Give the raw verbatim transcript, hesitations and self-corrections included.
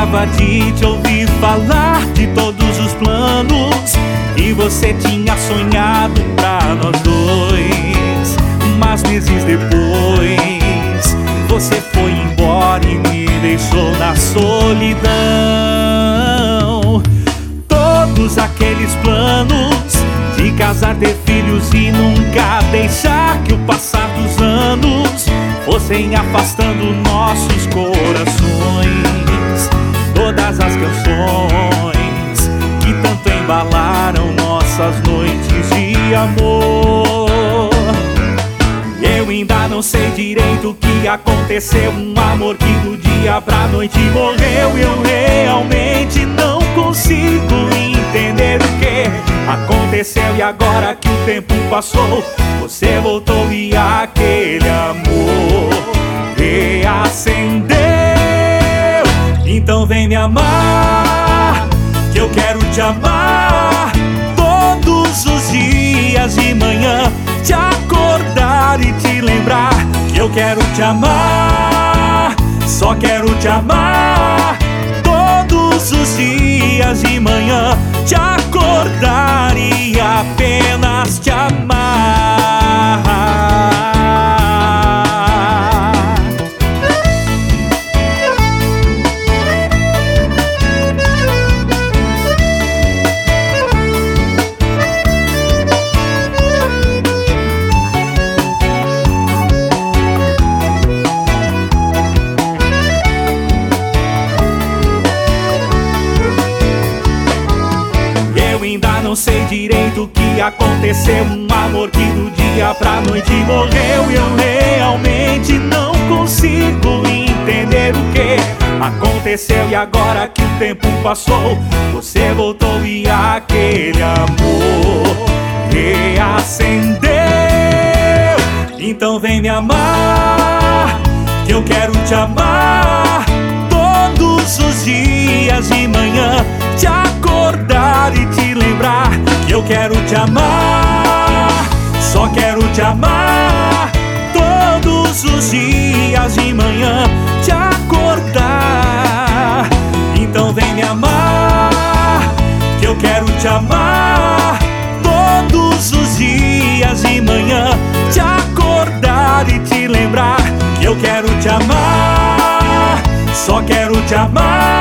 lembrava de te ouvir falar de todos os planos que você tinha sonhado pra nós dois. Mas meses depois você foi embora e me deixou na solidão. Todos aqueles planos de casar, ter filhos e nunca deixar que o passar dos anos fossem afastando nossos corações. Todas as canções que tanto embalaram nossas noites de amor. Eu ainda não sei direito o que aconteceu, um amor que do dia pra noite morreu. Eu realmente não consigo entender o que aconteceu, e agora que o tempo passou, você voltou e aquele amor reacendeu. Então vem me amar, que eu quero te amar todos os dias de manhã, te acordar e te lembrar que eu quero te amar, só quero te amar todos os dias de manhã, te acordar e apenas te amar. Ainda não sei direito o que aconteceu, um amor que do dia pra noite morreu. Eu realmente não consigo entender o que aconteceu, e agora que o tempo passou, você voltou e aquele amor reacendeu. Então vem me amar, que eu quero te amar todos os dias de manhã, te acordar e te lembrar que eu quero te amar, só quero te amar todos os dias de manhã, te acordar. Então vem me amar, que eu quero te amar todos os dias de manhã, te acordar e te lembrar que eu quero te amar, só quero te amar